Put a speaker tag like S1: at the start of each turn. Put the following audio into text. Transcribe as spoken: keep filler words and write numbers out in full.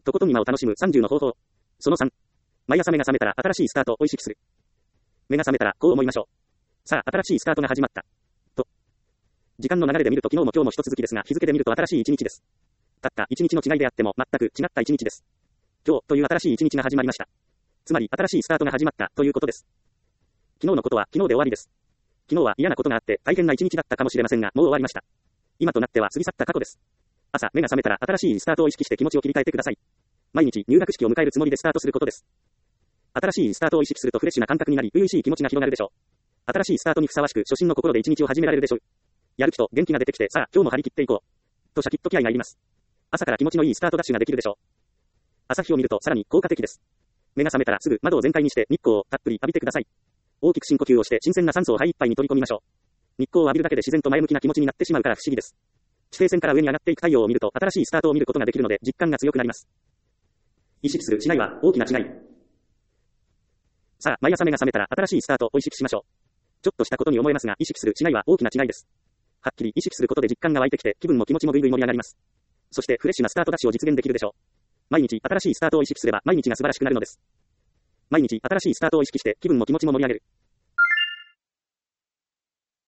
S1: とことん今を楽しむさんじゅうの方法。そのさん。毎朝目が覚めたら新しいスタートを意識する。目が覚めたらこう思いましょう。さあ、新しいスタートが始まった。と。時間の流れで見ると昨日も今日も一続きですが、日付で見ると新しい一日です。たった一日の違いであっても全く違った一日です。今日という新しい一日が始まりました。つまり新しいスタートが始まったということです。昨日のことは昨日で終わりです。昨日は嫌なことがあって大変な一日だったかもしれませんが、もう終わりました。今となっては過ぎ去った過去です。朝目が覚めたら新しいスタートを意識して気持ちを切り替えてください。毎日入学式を迎えるつもりでスタートすることです。新しいスタートを意識するとフレッシュな感覚になり、初々しい気持ちが広がるでしょう。新しいスタートにふさわしく初心の心で一日を始められるでしょう。やる気と元気が出てきて、さあ今日も張り切っていこう。とシャキッと気合がいります。朝から気持ちのいいスタートダッシュができるでしょう。朝日を見るとさらに効果的です。目が覚めたらすぐ窓を全開にして日光をたっぷり浴びてください。大きく深呼吸をして新鮮な酸素を肺いっぱいに取り込みましょう。日光を浴びるだけで自然と前向きな気持ちになってしまうから不思議です。地平線から上に上がっていく太陽を見ると新しいスタートを見ることができるので実感が強くなります。意識する違いは大きな違い。さあ、毎朝目が覚めたら新しいスタートを意識しましょう。ちょっとしたことに思えますが、意識する違いは大きな違いです。はっきり意識することで実感が湧いてきて、気分も気持ちもぐいぐい盛り上がります。そしてフレッシュなスタートダッシュを実現できるでしょう。毎日新しいスタートを意識すれば毎日が素晴らしくなるのです。毎日新しいスタートを意識して気分も気持ちも盛り上げる。